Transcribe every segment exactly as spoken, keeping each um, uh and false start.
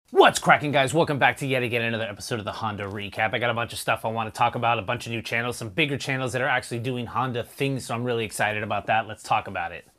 What's cracking, guys? Welcome back to yet again another episode of the Honda Recap. I got a bunch of stuff I want to talk about, a bunch of new channels, some bigger channels that are actually doing Honda things, so I'm really excited about that. Let's talk about it.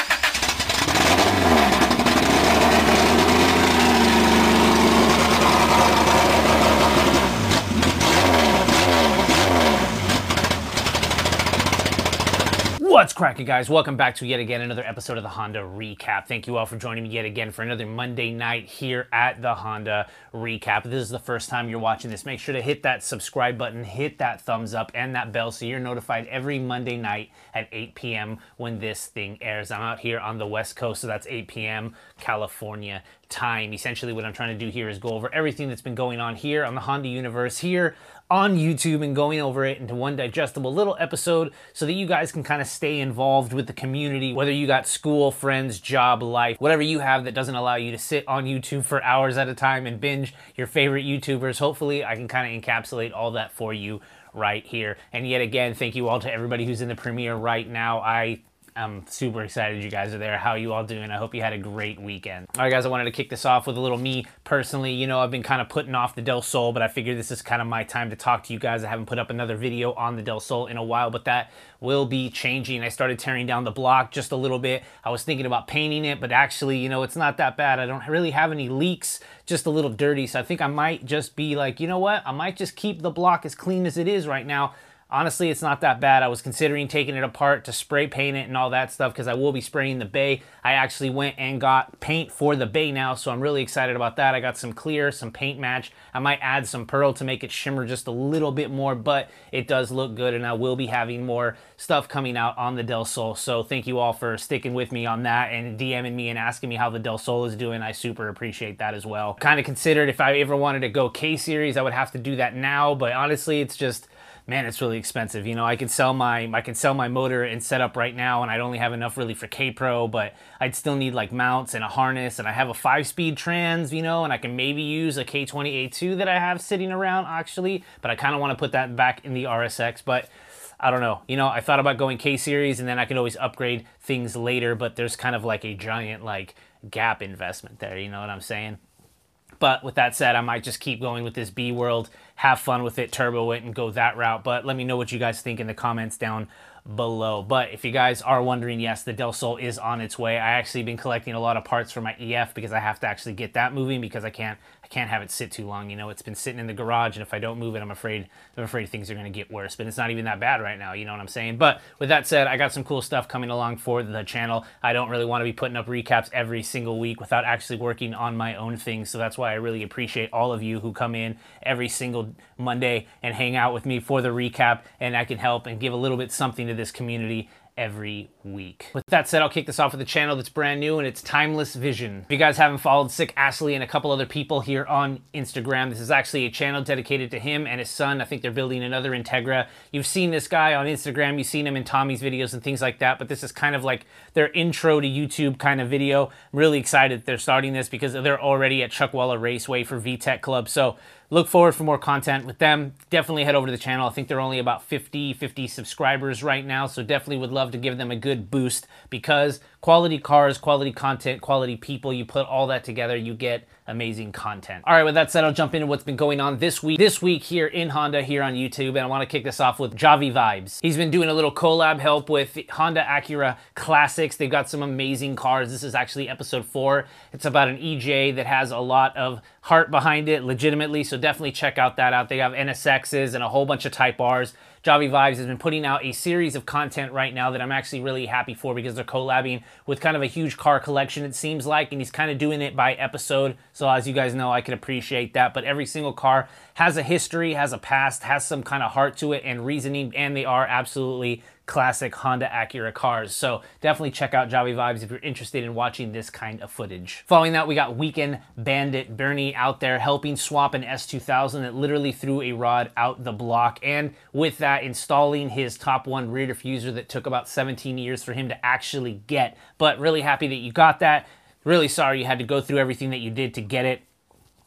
What's cracking, guys? Welcome back to yet again another episode of the Honda Recap. Thank you all for joining me yet again for another Monday night here at the Honda Recap. If this is the first time you're watching this, make sure to hit that subscribe button, hit that thumbs up and that bell so you're notified every Monday night at eight p m when this thing airs. I'm out here on the West Coast, so that's eight p m California time. Essentially what I'm trying to do here is go over everything that's been going on here on the Honda universe here on YouTube and going over it into one digestible little episode so that you guys can kind of stay involved with the community, whether you got school, friends, job, life, whatever you have that doesn't allow you to sit on YouTube for hours at a time and binge your favorite YouTubers. Hopefully I can kind of encapsulate all that for you right here. And yet again, thank you all to everybody who's in the premiere right now. I I'm super excited you guys are there. How are you all doing? I hope you had a great weekend. All right, guys, I wanted to kick this off with a little me personally. You know, I've been kind of putting off the Del Sol, but I figured this is kind of my time to talk to you guys. I haven't put up another video on the Del Sol in a while, but that will be changing. I started tearing down the block just a little bit. I was thinking about painting it, but actually, you know, it's not that bad. I don't really have any leaks, just a little dirty. So I think I might just be like, you know what? I might just keep the block as clean as it is right now. Honestly, it's not that bad. I was considering taking it apart to spray paint it and all that stuff because I will be spraying the bay. I actually went and got paint for the bay now, so I'm really excited about that. I got some clear, some paint match. I might add some pearl to make it shimmer just a little bit more, but it does look good, and I will be having more stuff coming out on the Del Sol. So thank you all for sticking with me on that and DMing me and asking me how the Del Sol is doing. I super appreciate that as well. Kind of considered if I ever wanted to go K-Series, I would have to do that now, but honestly, it's just... man, it's really expensive. You know, I could sell my I can sell my motor and setup right now, and I'd only have enough really for K-Pro, but I'd still need like mounts and a harness, and I have a five-speed trans, you know, and I can maybe use a K twenty A two that I have sitting around actually, but I kind of want to put that back in the R S X, but I don't know. You know, I thought about going K-Series, and then I can always upgrade things later, but there's kind of like a giant like gap investment there, you know what I'm saying? But with that said, I might just keep going with this B World, have fun with it, turbo it, and go that route. But let me know what you guys think in the comments down below. But if you guys are wondering, yes, the Del Sol is on its way. I actually been collecting a lot of parts for my E F because I have to actually get that moving because I can't I can't have it sit too long. You know, it's been sitting in the garage, and if I don't move it, I'm afraid I'm afraid things are going to get worse. But it's not even that bad right now, you know what I'm saying? But with that said, I got some cool stuff coming along for the channel. I don't really want to be putting up recaps every single week without actually working on my own things. So that's why I really appreciate all of you who come in every single Monday and hang out with me for the recap, and I can help and give a little bit something to this community every week. With that said, I'll kick this off with a channel that's brand new, and it's Timeless Vision. If you guys haven't followed Sick Astley and a couple other people here on Instagram, this is actually a channel dedicated to him and his son. I think they're building another Integra. You've seen this guy on Instagram, you've seen him in Tommy's videos and things like that, but this is kind of like their intro to YouTube kind of video. I'm really excited they're starting this because they're already at Chuckwalla Raceway for V TEC Club, so look forward for more content with them. Definitely head over to the channel. I think they're only about fifty, fifty subscribers right now, so definitely would love to give them a good boost because quality cars, quality content, quality people, you put all that together, you get amazing content. All right, with that said, I'll jump into what's been going on this week. This week here in Honda, here on YouTube, and I want to kick this off with Javi Vibes. He's been doing a little collab help with Honda Acura Classics. They've got some amazing cars. This is actually episode four. It's about an E J that has a lot of heart behind it, legitimately, so definitely check out that out. They have N S X's and a whole bunch of Type R's. Javi Vibes has been putting out a series of content right now that I'm actually really happy for because they're collabing with kind of a huge car collection, it seems like, and he's kind of doing it by episode. So as you guys know, I can appreciate that, but every single car has a history, has a past, has some kind of heart to it and reasoning, and they are absolutely classic Honda Acura cars. So definitely check out Javi Vibes if you're interested in watching this kind of footage. Following that, we got Weekend Bandit Bernie out there helping swap an S two thousand that literally threw a rod out the block, and with that installing his top one rear diffuser that took about seventeen years for him to actually get. But really happy that you got that. Really sorry you had to go through everything that you did to get it.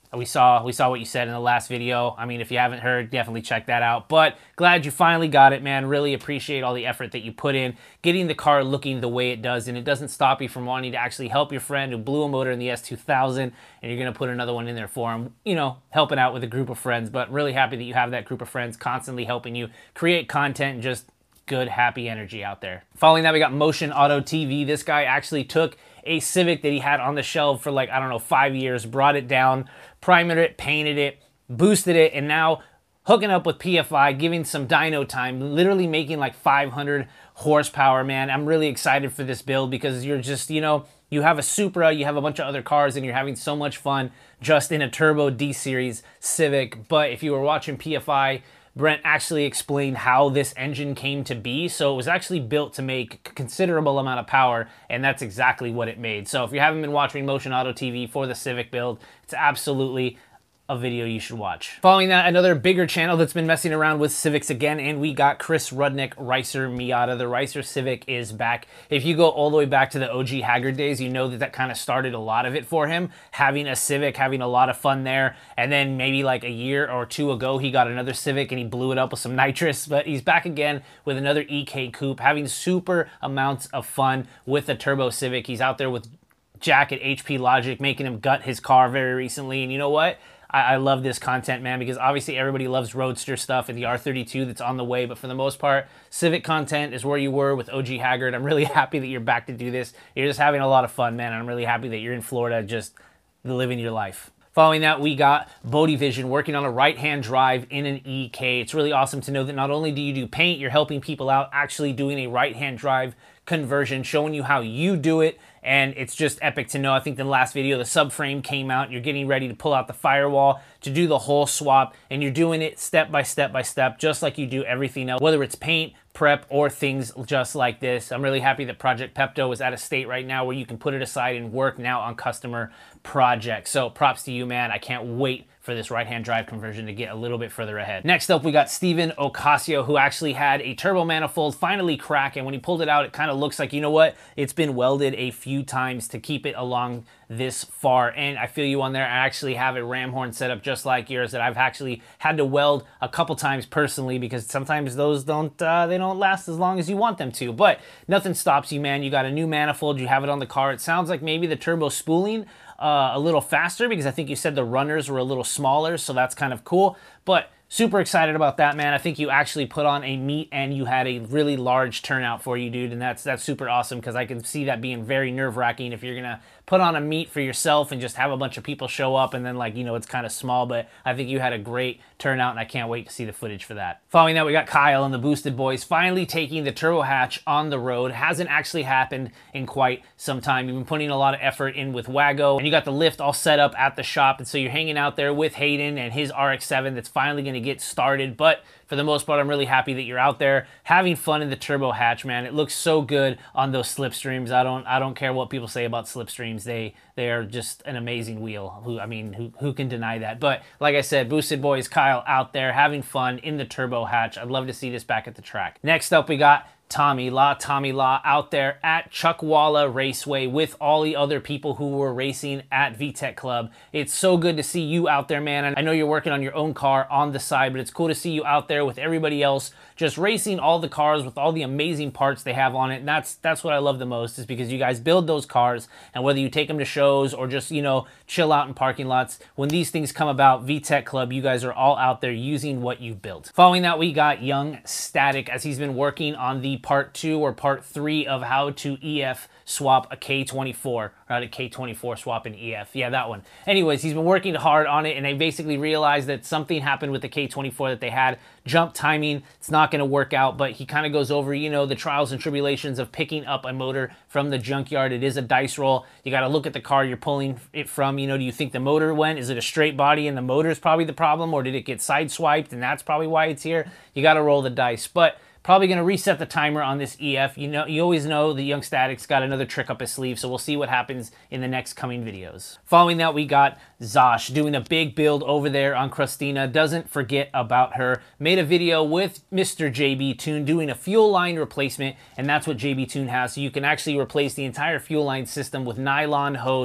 We saw we saw what you said in the last video. I mean, if you haven't heard, definitely check that out. But glad you finally got it, man. Really appreciate all the effort that you put in getting the car looking the way it does, and it doesn't stop you from wanting to actually help your friend who blew a motor in the S two thousand, and you're gonna put another one in there for him. You know, helping out with a group of friends. But really happy that you have that group of friends constantly helping you create content and just good, happy energy out there. Following that, we got Motion Auto T V. This guy actually took a Civic that he had on the shelf for like, I don't know, five years, brought it down, primed it, painted it, boosted it, and now hooking up with P F I, giving some dyno time, literally making like five hundred horsepower, man. I'm really excited for this build because you're just, you know, you have a Supra, you have a bunch of other cars, and you're having so much fun just in a turbo D-Series Civic. But if you were watching P F I, Brent actually explained how this engine came to be. So it was actually built to make a considerable amount of power, and that's exactly what it made. So if you haven't been watching Motion Auto T V for the Civic build, it's absolutely a video you should watch. Following that, another bigger channel that's been messing around with Civics again, and we got Chris Rudnick, Ricer Miata. The Ricer Civic is back. If you go all the way back to the O G Haggard days, you know that that kind of started a lot of it for him, having a Civic, having a lot of fun there, and then maybe like a year or two ago, he got another Civic and he blew it up with some nitrous, but he's back again with another E K Coupe, having super amounts of fun with the Turbo Civic. He's out there with Jack at H P Logic, making him gut his car very recently, and you know what? I love this content, man, because obviously everybody loves Roadster stuff and the R thirty-two that's on the way, but for the most part, Civic content is where you were with O G Haggard. I'm really happy that you're back to do this. You're just having a lot of fun, man, and I'm really happy that you're in Florida just living your life. Following that, we got Bodie Vision working on a right-hand drive in an E K. It's really awesome to know that not only do you do paint, you're helping people out actually doing a right-hand drive conversion, showing you how you do it, and it's just epic to know. I think the last video, the subframe came out, you're getting ready to pull out the firewall to do the whole swap, and you're doing it step by step by step, just like you do everything else, whether it's paint, prep, or things just like this. I'm really happy that Project Pepto is at a state right now where you can put it aside and work now on customer projects. So props to you, man. I can't wait for this right-hand drive conversion to get a little bit further ahead. Next up, we got Steven Ocasio, who actually had a turbo manifold finally crack, and when he pulled it out, it kind of looks like, you know what, it's been welded a few times to keep it along this far, and I feel you on there. I actually have a ram horn set up just like yours that I've actually had to weld a couple times personally, because sometimes those don't uh, they don't last as long as you want them to, but nothing stops you, man. You got a new manifold, you have it on the car. It sounds like maybe the turbo spooling Uh, a little faster, because I think you said the runners were a little smaller, so that's kind of cool. But super excited about that, man. I think you actually put on a meet and you had a really large turnout for you, dude, and that's that's super awesome, because I can see that being very nerve-wracking if you're gonna put on a meet for yourself and just have a bunch of people show up and then, like, you know, it's kind of small. But I think you had a great turnout, and I can't wait to see the footage for that. Following that, we got Kyle and the Boosted Boys finally taking the turbo hatch on the road. Hasn't actually happened in quite some time. You've been putting a lot of effort in with Wago, and you got the lift all set up at the shop, and so you're hanging out there with Hayden and his R X seven that's finally going to get started. But for the most part, I'm really happy that you're out there having fun in the turbo hatch, man. It looks so good on those slipstreams. I don't I don't care what people say about slipstreams. They they are just an amazing wheel. Who I mean, who who can deny that? But like I said, Boosted Boys, Kyle out there having fun in the turbo hatch. I'd love to see this back at the track. Next up, we got Tommy Law, Tommy Law out there at Chuckwalla Raceway with all the other people who were racing at V TEC Club. It's so good to see you out there, man. I know you're working on your own car on the side, but it's cool to see you out there with everybody else just racing all the cars with all the amazing parts they have on it. And that's that's what I love the most, is because you guys build those cars, and whether you take them to shows or just, you know, chill out in parking lots, when these things come about, V TEC Club, you guys are all out there using what you built. Following that, we got Young Static, as he's been working on the part two or part three of how to E F swap a K twenty-four, or how to K twenty-four swap an E F. Yeah, that one. Anyways, he's been working hard on it, and they basically realized that something happened with the K twenty-four that they had. Jump timing, it's not going to work out, but he kind of goes over, you know, the trials and tribulations of picking up a motor from the junkyard. It is a dice roll. You got to look at the car you're pulling it from. You know, do you think the motor went? Is it a straight body and the motor is probably the problem, or did it get sideswiped and that's probably why it's here? You got to roll the dice. But probably going to reset the timer on this E F. You know, you always know the Young Static's got another trick up his sleeve, so we'll see what happens in the next coming videos. Following that, we got Zosh doing a big build over there on Christina. Doesn't forget about her. Made a video with Mister J B Tune doing a fuel line replacement, and that's what J B Tune has. So you can actually replace the entire fuel line system with nylon hose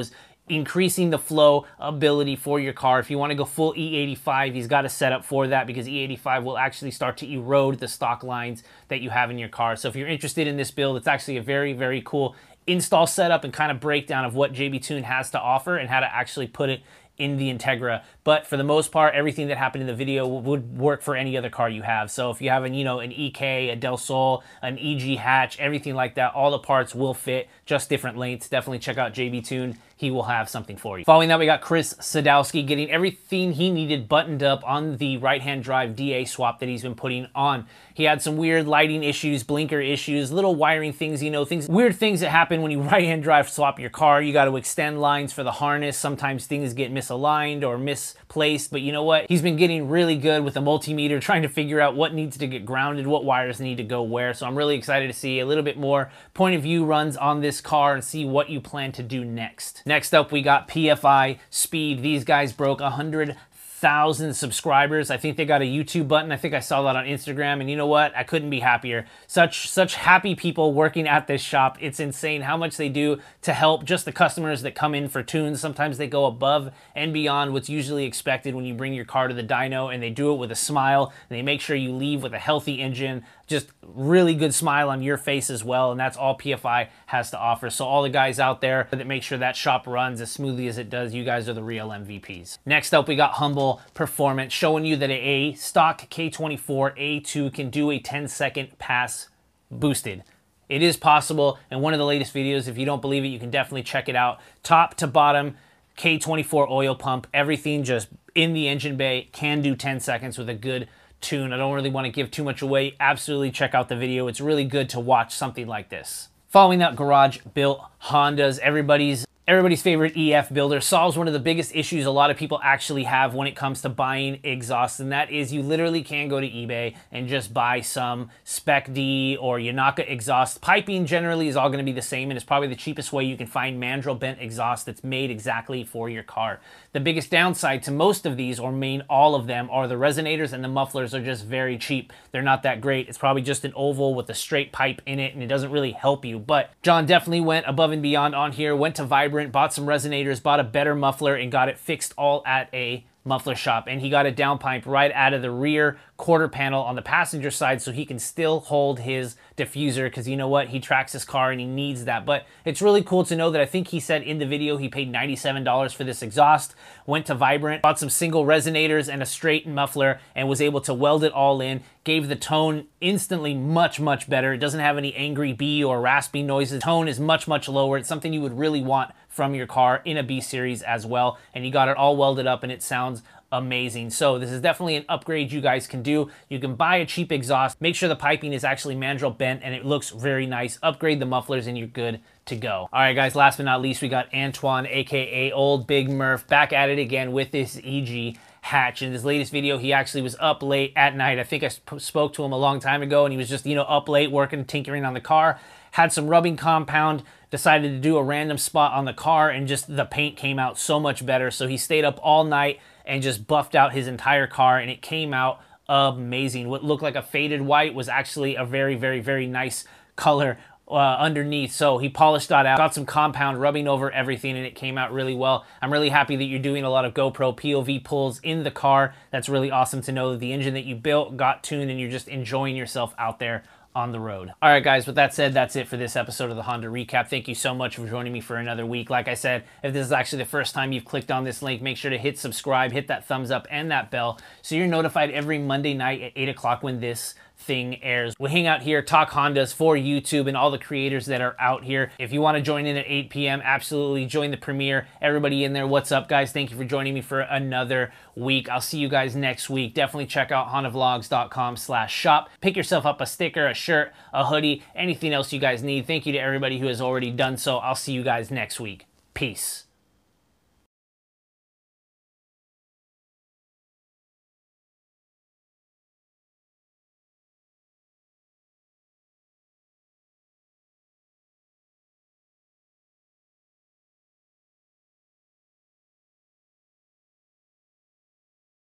increasing the flow ability for your car. If you want to go full E eighty-five, he's got a setup for that, because E eighty-five will actually start to erode the stock lines that you have in your car. So if you're interested in this build, it's actually a very, very cool install setup and kind of breakdown of what J B Tune has to offer and how to actually put it in the Integra. But for the most part, everything that happened in the video would work for any other car you have. So if you have an, you know, an E K, a Del Sol, an E G hatch, everything like that, all the parts will fit, just different lengths. Definitely check out J B Tune. He will have something for you. Following that, we got Chris Sadowski getting everything he needed buttoned up on the right-hand drive D A swap that he's been putting on. He had some weird lighting issues, blinker issues, little wiring things, you know, things, weird things that happen when you right-hand drive swap your car. You got to extend lines for the harness. Sometimes things get misaligned or misplaced, but you know what? He's been getting really good with the multimeter, trying to figure out what needs to get grounded, what wires need to go where. So I'm really excited to see a little bit more point of view runs on this car and see what you plan to do next. Next up, we got P F I Speed. These guys broke one hundred thousand subscribers. I think they got a YouTube button. I think I saw that on Instagram, and you know what? I couldn't be happier. Such such happy people working at this shop. It's insane how much they do to help just the customers that come in for tunes. Sometimes they go above and beyond what's usually expected when you bring your car to the dyno, and they do it with a smile, and they make sure you leave with a healthy engine. Just really good smile on your face as well, and that's all P F I has to offer. So all the guys out there that make sure that shop runs as smoothly as it does, you guys are the real M V Ps. Next up, we got Humble Performance, showing you that a stock K twenty-four A two can do a ten second pass boosted. It is possible, and one of the latest videos, if you don't believe it, you can definitely check it out. Top to bottom, K twenty-four oil pump, everything just in the engine bay, can do ten seconds with a good tune. I don't really want to give too much away. Absolutely check out the video. It's really good to watch something like this. Following that, Garage Built Hondas, everybody's Everybody's favorite E F builder, solves one of the biggest issues a lot of people actually have when it comes to buying exhaust, and that is you literally can go to eBay and just buy some Spec D or Yanaka exhaust. Piping generally is all going to be the same, and it's probably the cheapest way you can find mandrel bent exhaust that's made exactly for your car. The biggest downside to most of these, or main all of them, are the resonators and the mufflers are just very cheap. They're not that great. It's probably just an oval with a straight pipe in it, and it doesn't really help you. But John definitely went above and beyond on here, went to Vibrant, bought some resonators, bought a better muffler, and got it fixed all at a muffler shop. And he got a downpipe right out of the rear quarter panel on the passenger side so he can still hold his diffuser, because you know what, he tracks his car and he needs that. But it's really cool to know that I think he said in the video he paid ninety-seven dollars for this exhaust, went to Vibrant, bought some single resonators and a straight muffler, and was able to weld it all in, gave the tone instantly much, much better. It doesn't have any angry B or raspy noises. Tone is much, much lower. It's something you would really want from your car in a B series as well. And he got it all welded up and it sounds amazing. So this is definitely an upgrade you guys can do. You can buy a cheap exhaust, make sure the piping is actually mandrel bent and it looks very nice, upgrade the mufflers, and you're good to go. All right, guys, last but not least, we got Antoine, aka Old Big Murph, back at it again with this E G hatch. In his latest video, he actually was up late at night. I think I sp spoke to him a long time ago, and he was just, you know, up late working, tinkering on the car, had some rubbing compound, decided to do a random spot on the car, and just the paint came out so much better. So he stayed up all night and just buffed out his entire car, and it came out amazing. What looked like a faded white was actually a very, very, very nice color uh, underneath. So he polished that out, got some compound rubbing over everything, and it came out really well. I'm really happy that you're doing a lot of GoPro P O V pulls in the car. That's really awesome to know that the engine that you built got tuned and you're just enjoying yourself out there on the road. All right, guys, with that said, that's it for this episode of the Honda Recap. Thank you so much for joining me for another week. Like I said, if this is actually the first time you've clicked on this link, make sure to hit subscribe, hit that thumbs up and that bell so you're notified every Monday night at eight o'clock when this thing airs. We hang out here, talk Hondas for YouTube and all the creators that are out here. If you want to join in at eight p m, absolutely join the premiere. Everybody in there, what's up, guys? Thank you for joining me for another week. I'll see you guys next week. Definitely check out honda vlogs dot com slash shop. Pick yourself up a sticker, a shirt, a hoodie, anything else you guys need. Thank you to everybody who has already done so. I'll see you guys next week. Peace.